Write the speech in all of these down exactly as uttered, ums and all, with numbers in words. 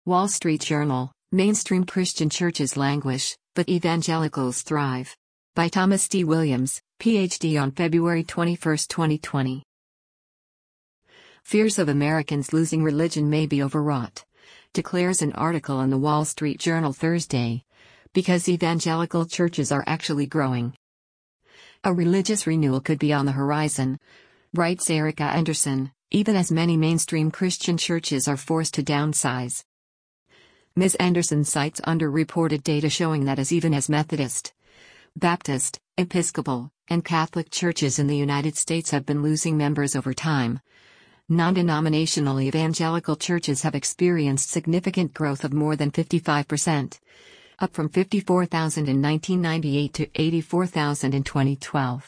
Wall Street Journal, mainstream Christian churches languish, but evangelicals thrive. By Thomas D. Williams, P H D on February twenty-first, twenty twenty. Fears of Americans losing religion may be overwrought, declares an article in the Wall Street Journal Thursday, because evangelical churches are actually growing. A religious renewal could be on the horizon, writes Erica Anderson, even as many mainstream Christian churches are forced to downsize. Miz Anderson cites underreported data showing that as even as Methodist, Baptist, Episcopal, and Catholic churches in the United States have been losing members over time, non-denominational evangelical churches have experienced significant growth of more than fifty-five percent, up from fifty-four thousand in nineteen ninety-eight to eighty-four thousand in twenty twelve.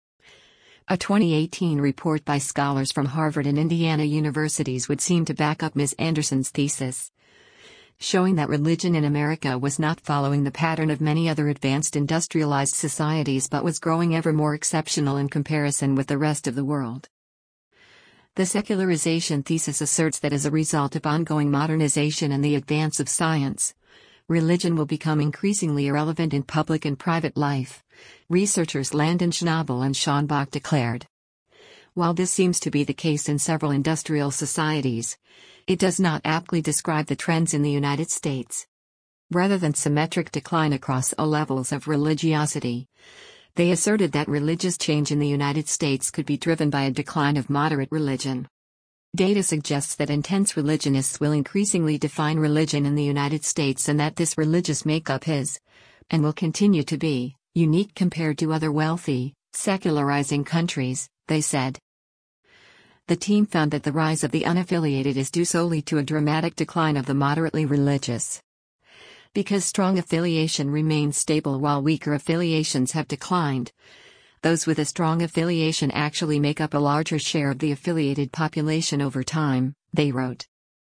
A twenty eighteen report by scholars from Harvard and Indiana universities would seem to back up Miz Anderson's thesis, showing that religion in America was not following the pattern of many other advanced industrialized societies but was growing ever more exceptional in comparison with the rest of the world. The secularization thesis asserts that as a result of ongoing modernization and the advance of science, religion will become increasingly irrelevant in public and private life, researchers Landon Schnabel and Sean Bach declared. While this seems to be the case in several industrial societies, it does not aptly describe the trends in the United States. Rather than symmetric decline across all levels of religiosity, they asserted that religious change in the United States could be driven by a decline of moderate religion. Data suggests that intense religionists will increasingly define religion in the United States and that this religious makeup is, and will continue to be, unique compared to other wealthy, secularizing countries, they said. The team found that the rise of the unaffiliated is due solely to a dramatic decline of the moderately religious. Because strong affiliation remains stable while weaker affiliations have declined, those with a strong affiliation actually make up a larger share of the affiliated population over time, they wrote.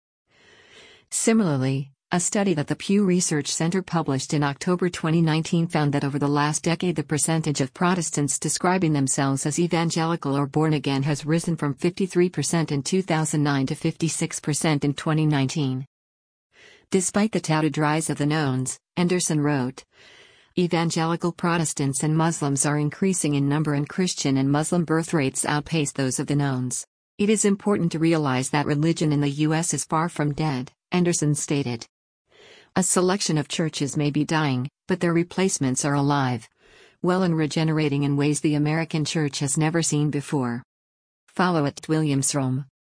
Similarly, a study that the Pew Research Center published in October twenty nineteen found that over the last decade the percentage of Protestants describing themselves as evangelical or born again has risen from fifty-three percent in two thousand nine to fifty-six percent in twenty nineteen. Despite the touted rise of the knowns, Anderson wrote, evangelical Protestants and Muslims are increasing in number and Christian and Muslim birth rates outpace those of the knowns. It is important to realize that religion in the U S is far from dead, Anderson stated. A selection of churches may be dying, but their replacements are alive, well and regenerating in ways the American church has never seen before. Follow at Williamsrom.